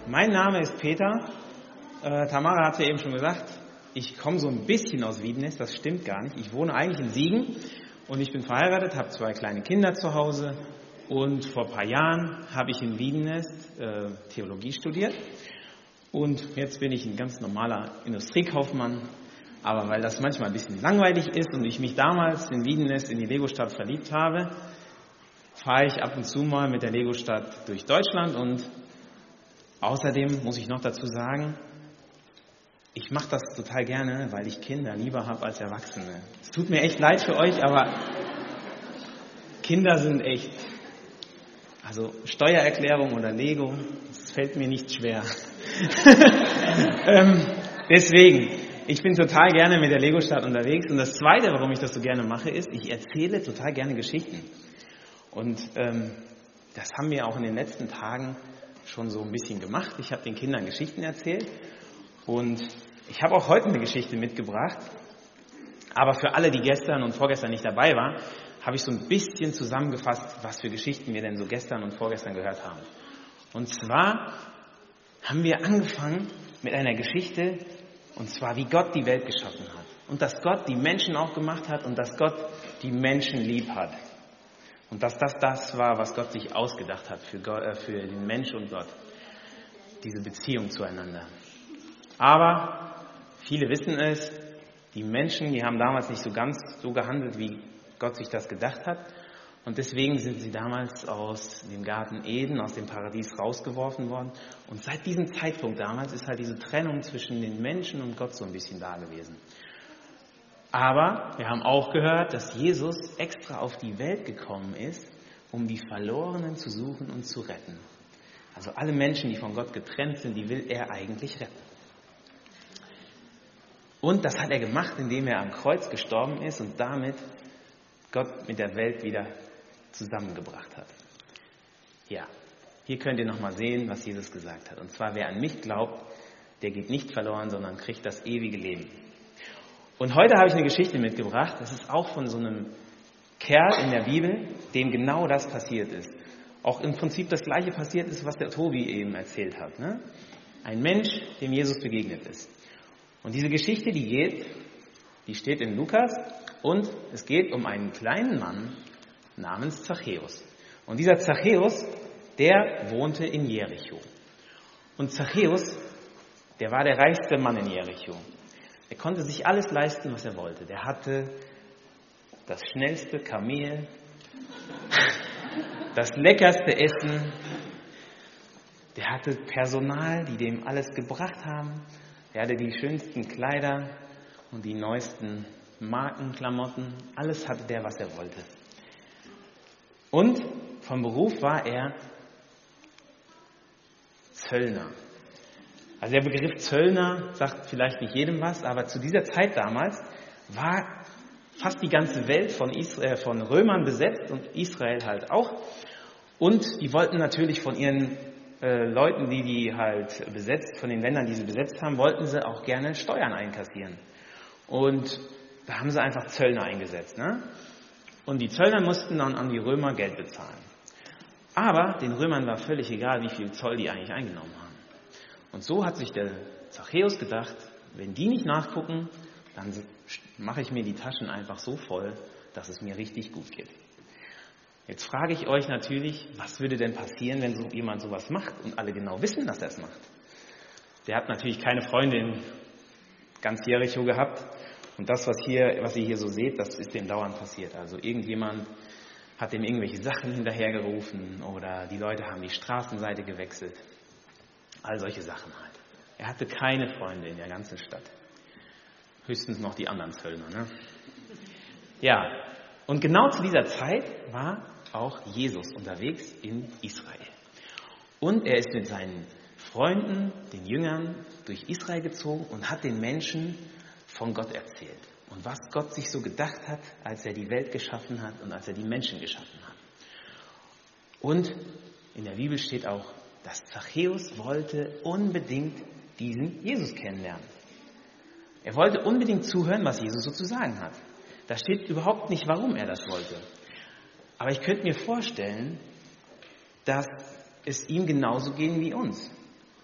Mein Name ist Peter. Tamara hat es ja eben schon gesagt, ich komme so ein bisschen aus Wiedenest, das stimmt gar nicht. Ich wohne eigentlich in Siegen und ich bin verheiratet, habe 2 kleine Kinder zu Hause und vor ein paar Jahren habe ich in Wiedenest Theologie studiert und jetzt bin ich ein ganz normaler Industriekaufmann. Aber weil das manchmal ein bisschen langweilig ist und ich mich damals in Wiedenest in die Lego-Stadt verliebt habe, fahre ich ab und zu mal mit der Lego-Stadt durch Deutschland und außerdem muss ich noch dazu sagen, ich mache das total gerne, weil ich Kinder lieber habe als Erwachsene. Es tut mir echt leid für euch, aber Kinder sind echt, also Steuererklärung oder Lego, das fällt mir nicht schwer. Deswegen, ich bin total gerne mit der Lego-Stadt unterwegs und das Zweite, warum ich das so gerne mache, ist, ich erzähle total gerne Geschichten. Und das haben wir auch in den letzten Tagen schon so ein bisschen gemacht. Ich habe den Kindern Geschichten erzählt und ich habe auch heute eine Geschichte mitgebracht. Aber für alle, die gestern und vorgestern nicht dabei waren, habe ich so ein bisschen zusammengefasst, was für Geschichten wir denn so gestern und vorgestern gehört haben. Und zwar haben wir angefangen mit einer Geschichte, und zwar wie Gott die Welt geschaffen hat. Und dass Gott die Menschen auch gemacht hat und dass Gott die Menschen lieb hat. Und dass das war, was Gott sich ausgedacht hat für den Mensch und Gott. Diese Beziehung zueinander. Aber viele wissen es, die Menschen, die haben damals nicht so ganz so gehandelt, wie Gott sich das gedacht hat. Und deswegen sind sie damals aus dem Garten Eden, aus dem Paradies rausgeworfen worden. Und seit diesem Zeitpunkt damals ist halt diese Trennung zwischen den Menschen und Gott so ein bisschen da gewesen. Aber wir haben auch gehört, dass Jesus extra auf die Welt gekommen ist, um die Verlorenen zu suchen und zu retten. Also alle Menschen, die von Gott getrennt sind, die will er eigentlich retten. Und das hat er gemacht, indem er am Kreuz gestorben ist und damit Gott mit der Welt wieder zusammengebracht hat. Ja, hier könnt ihr nochmal sehen, was Jesus gesagt hat. Und zwar, wer an mich glaubt, der geht nicht verloren, sondern kriegt das ewige Leben. Und heute habe ich eine Geschichte mitgebracht. Das ist auch von so einem Kerl in der Bibel, dem genau das passiert ist. Auch im Prinzip das Gleiche passiert ist, was der Tobi eben erzählt hat. Ne? Ein Mensch, dem Jesus begegnet ist. Und diese Geschichte, die steht in Lukas und es geht um einen kleinen Mann namens Zachäus. Und dieser Zachäus, der wohnte in Jericho. Und Zachäus, der war der reichste Mann in Jericho. Er konnte sich alles leisten, was er wollte. Der hatte das schnellste Kamel, das leckerste Essen. Der hatte Personal, die dem alles gebracht haben. Er hatte die schönsten Kleider und die neuesten Markenklamotten. Alles hatte der, was er wollte. Und vom Beruf war er Zöllner. Also der Begriff Zöllner sagt vielleicht nicht jedem was, aber zu dieser Zeit damals war fast die ganze Welt von Römern besetzt und Israel halt auch. Und die wollten natürlich von ihren Leuten, die halt besetzt, von den Ländern, die sie besetzt haben, wollten sie auch gerne Steuern einkassieren. Und da haben sie einfach Zöllner eingesetzt. Ne? Und die Zöllner mussten dann an die Römer Geld bezahlen. Aber den Römern war völlig egal, wie viel Zoll die eigentlich eingenommen haben. Und so hat sich der Zachäus gedacht, wenn die nicht nachgucken, dann mache ich mir die Taschen einfach so voll, dass es mir richtig gut geht. Jetzt frage ich euch natürlich, was würde denn passieren, wenn so jemand sowas macht und alle genau wissen, dass er es macht? Der hat natürlich keine Freunde in ganz Jericho gehabt. Und das, was ihr hier so seht, das ist dem dauernd passiert. Also irgendjemand hat ihm irgendwelche Sachen hinterhergerufen oder die Leute haben die Straßenseite gewechselt. All solche Sachen halt. Er hatte keine Freunde in der ganzen Stadt. Höchstens noch die anderen Zöllner. Ne? Ja, und genau zu dieser Zeit war auch Jesus unterwegs in Israel. Und er ist mit seinen Freunden, den Jüngern, durch Israel gezogen und hat den Menschen von Gott erzählt. Und was Gott sich so gedacht hat, als er die Welt geschaffen hat und als er die Menschen geschaffen hat. Und in der Bibel steht auch, dass Zachäus wollte unbedingt diesen Jesus kennenlernen. Er wollte unbedingt zuhören, was Jesus so zu sagen hat. Da steht überhaupt nicht, warum er das wollte. Aber ich könnte mir vorstellen, dass es ihm genauso ging wie uns.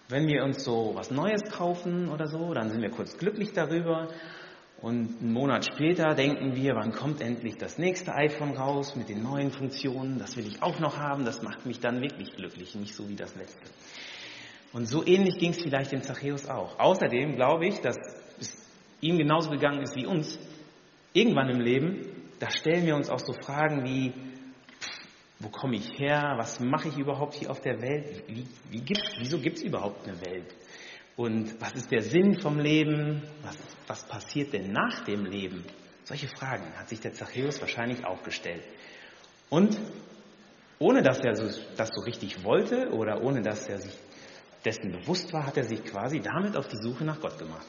wenn wir uns so was Neues kaufen oder so, dann sind wir kurz glücklich darüber. Und einen Monat später denken wir, wann kommt endlich das nächste iPhone raus mit den neuen Funktionen? Das will ich auch noch haben, das macht mich dann wirklich glücklich, nicht so wie das letzte. Und so ähnlich ging es vielleicht dem Zachäus auch. Außerdem glaube ich, dass es ihm genauso gegangen ist wie uns. Irgendwann im Leben, da stellen wir uns auch so Fragen wie, wo komme ich her? Was mache ich überhaupt hier auf der Welt? Wieso gibt es überhaupt eine Welt? Und was ist der Sinn vom Leben? Was passiert denn nach dem Leben? Solche Fragen hat sich der Zachäus wahrscheinlich auch gestellt. Und ohne dass er das so richtig wollte oder ohne dass er sich dessen bewusst war, hat er sich quasi damit auf die Suche nach Gott gemacht.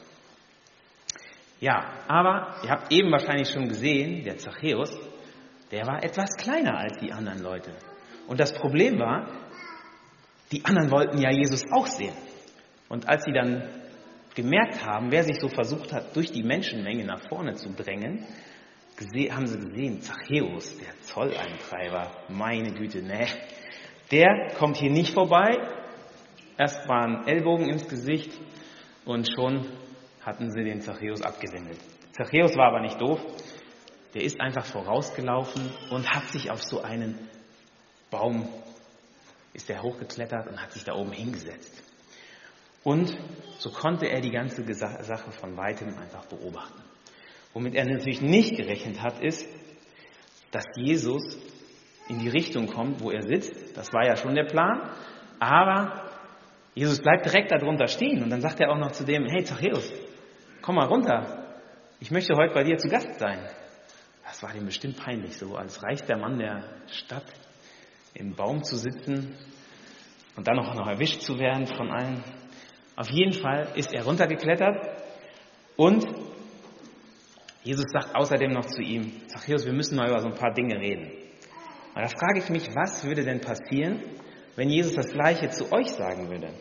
Ja, aber ihr habt eben wahrscheinlich schon gesehen, der Zachäus, der war etwas kleiner als die anderen Leute. Und das Problem war, die anderen wollten ja Jesus auch sehen. Und als sie dann gemerkt haben, wer sich so versucht hat, durch die Menschenmenge nach vorne zu drängen, haben sie gesehen, Zachäus, der Zolleintreiber, meine Güte, der kommt hier nicht vorbei. Erst waren Ellbogen ins Gesicht und schon hatten sie den Zachäus abgewendet. Zachäus war aber nicht doof, der ist einfach vorausgelaufen und hat sich auf so einen Baum, ist er hochgeklettert und hat sich da oben hingesetzt. Und so konnte er die ganze Sache von weitem einfach beobachten. Womit er natürlich nicht gerechnet hat, ist, dass Jesus in die Richtung kommt, wo er sitzt. Das war ja schon der Plan. Aber Jesus bleibt direkt darunter stehen. Und dann sagt er auch noch zu dem, hey Zachäus, komm mal runter. Ich möchte heute bei dir zu Gast sein. Das war dem bestimmt peinlich, so als reichster Mann der Stadt im Baum zu sitzen und dann auch noch erwischt zu werden von allen. Auf jeden Fall ist er runtergeklettert und Jesus sagt außerdem noch zu ihm, Zachäus, wir müssen mal über so ein paar Dinge reden. Und da frage ich mich, was würde denn passieren, wenn Jesus das Gleiche zu euch sagen würde?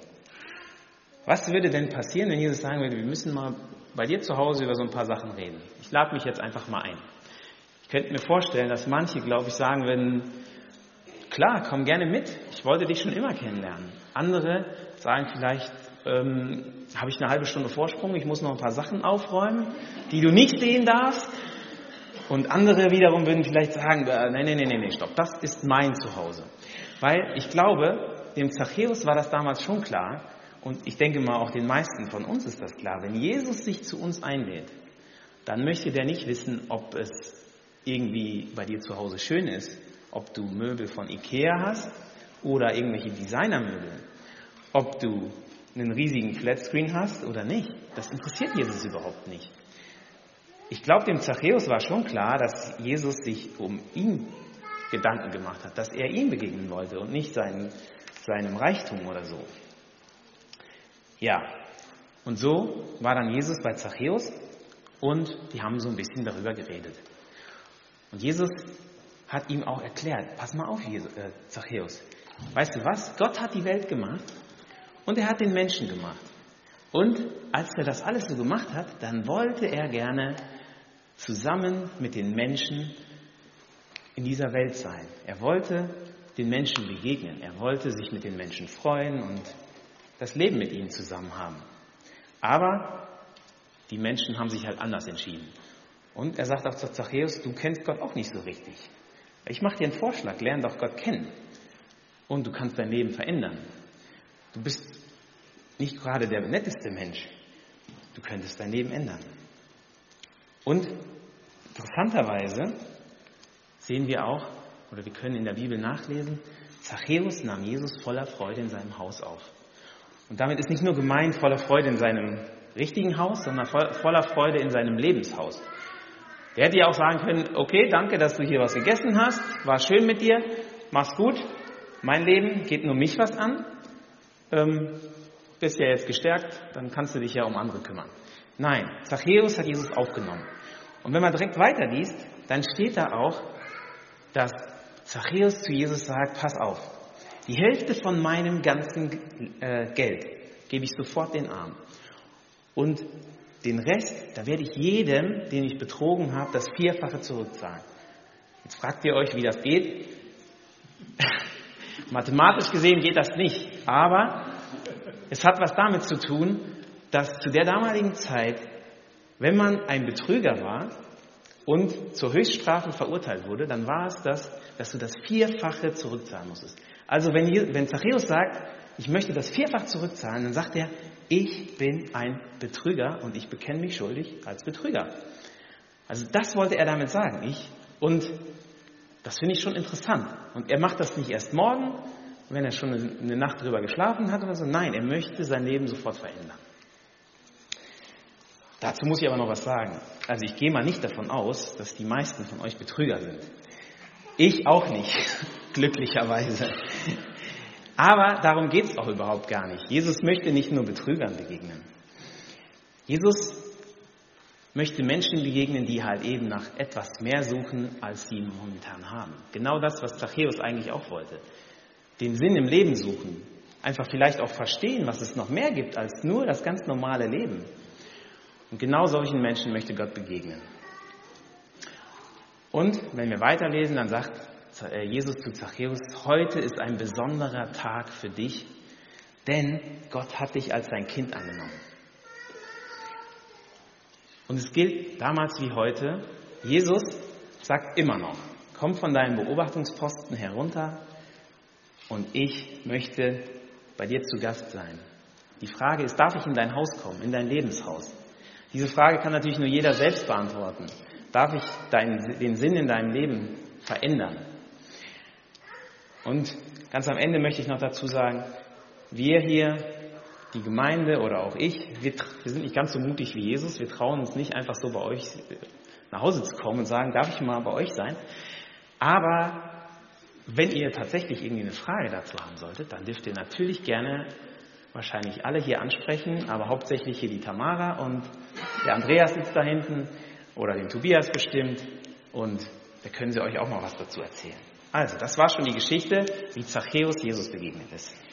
Was würde denn passieren, wenn Jesus sagen würde, wir müssen mal bei dir zu Hause über so ein paar Sachen reden? Ich lade mich jetzt einfach mal ein. Ich könnte mir vorstellen, dass manche, glaube ich, sagen würden, klar, komm gerne mit, ich wollte dich schon immer kennenlernen. Andere sagen vielleicht, habe ich eine halbe Stunde Vorsprung, ich muss noch ein paar Sachen aufräumen, die du nicht sehen darfst. Und andere wiederum würden vielleicht sagen, nee, stopp, das ist mein Zuhause. Weil ich glaube, dem Zachäus war das damals schon klar, und ich denke mal auch den meisten von uns ist das klar, wenn Jesus sich zu uns einlädt, dann möchte der nicht wissen, ob es irgendwie bei dir zu Hause schön ist, ob du Möbel von Ikea hast oder irgendwelche Designermöbel, ob du einen riesigen Flatscreen hast oder nicht. Das interessiert Jesus überhaupt nicht. Ich glaube, dem Zachäus war schon klar, dass Jesus sich um ihn Gedanken gemacht hat, dass er ihm begegnen wollte und nicht seinem Reichtum oder so. Ja, und so war dann Jesus bei Zachäus und die haben so ein bisschen darüber geredet. Und Jesus hat ihm auch erklärt, pass mal auf, Zachäus, weißt du was, Gott hat die Welt gemacht und er hat den Menschen gemacht. Und als er das alles so gemacht hat, dann wollte er gerne zusammen mit den Menschen in dieser Welt sein. Er wollte den Menschen begegnen, er wollte sich mit den Menschen freuen und das Leben mit ihnen zusammen haben. Aber die Menschen haben sich halt anders entschieden. Und er sagt auch zu Zachäus, du kennst Gott auch nicht so richtig. Ich mache dir einen Vorschlag, lerne doch Gott kennen. Und du kannst dein Leben verändern. Du bist nicht gerade der netteste Mensch. Du könntest dein Leben ändern. Und interessanterweise sehen wir auch, oder wir können in der Bibel nachlesen, Zachäus nahm Jesus voller Freude in seinem Haus auf. Und damit ist nicht nur gemeint voller Freude in seinem richtigen Haus, sondern voller Freude in seinem Lebenshaus. Der hätte ja auch sagen können, okay, danke, dass du hier was gegessen hast, war schön mit dir, mach's gut, mein Leben geht nur mich was an, bist ja jetzt gestärkt, dann kannst du dich ja um andere kümmern. Nein, Zachäus hat Jesus aufgenommen. Und wenn man direkt weiterliest, dann steht da auch, dass Zachäus zu Jesus sagt, pass auf, die Hälfte von meinem ganzen Geld gebe ich sofort den Armen. Und den Rest, da werde ich jedem, den ich betrogen habe, das Vierfache zurückzahlen. Jetzt fragt ihr euch, wie das geht. Mathematisch gesehen geht das nicht. Aber es hat was damit zu tun, dass zu der damaligen Zeit, wenn man ein Betrüger war und zur Höchststrafe verurteilt wurde, dann war es das, dass du das Vierfache zurückzahlen musstest. Also wenn Zachäus sagt, ich möchte das Vierfach zurückzahlen, dann sagt er, ich bin ein Betrüger und ich bekenne mich schuldig als Betrüger. Also das wollte er damit sagen. Und das finde ich schon interessant. Und er macht das nicht erst morgen, wenn er schon eine Nacht drüber geschlafen hat oder so. Nein, er möchte sein Leben sofort verändern. Dazu muss ich aber noch was sagen. Also ich gehe mal nicht davon aus, dass die meisten von euch Betrüger sind. Ich auch nicht, glücklicherweise. Aber darum geht es auch überhaupt gar nicht. Jesus möchte nicht nur Betrügern begegnen. Jesus möchte Menschen begegnen, die halt eben nach etwas mehr suchen, als sie momentan haben. Genau das, was Zachäus eigentlich auch wollte. Den Sinn im Leben suchen. Einfach vielleicht auch verstehen, was es noch mehr gibt als nur das ganz normale Leben. Und genau solchen Menschen möchte Gott begegnen. Und wenn wir weiterlesen, dann sagt Jesus zu Zachäus, heute ist ein besonderer Tag für dich, denn Gott hat dich als sein Kind angenommen. Und es gilt damals wie heute, Jesus sagt immer noch, komm von deinem Beobachtungsposten herunter und ich möchte bei dir zu Gast sein. Die Frage ist, darf ich in dein Haus kommen, in dein Lebenshaus? Diese Frage kann natürlich nur jeder selbst beantworten. Darf ich den Sinn in deinem Leben verändern? Und ganz am Ende möchte ich noch dazu sagen, wir hier, die Gemeinde oder auch ich, wir sind nicht ganz so mutig wie Jesus. Wir trauen uns nicht einfach so bei euch nach Hause zu kommen und sagen, darf ich mal bei euch sein? Aber wenn ihr tatsächlich irgendwie eine Frage dazu haben solltet, dann dürft ihr natürlich gerne wahrscheinlich alle hier ansprechen, aber hauptsächlich hier die Tamara und der Andreas sitzt da hinten oder den Tobias bestimmt und da können sie euch auch mal was dazu erzählen. Also, das war schon die Geschichte, wie Zachäus Jesus begegnet ist.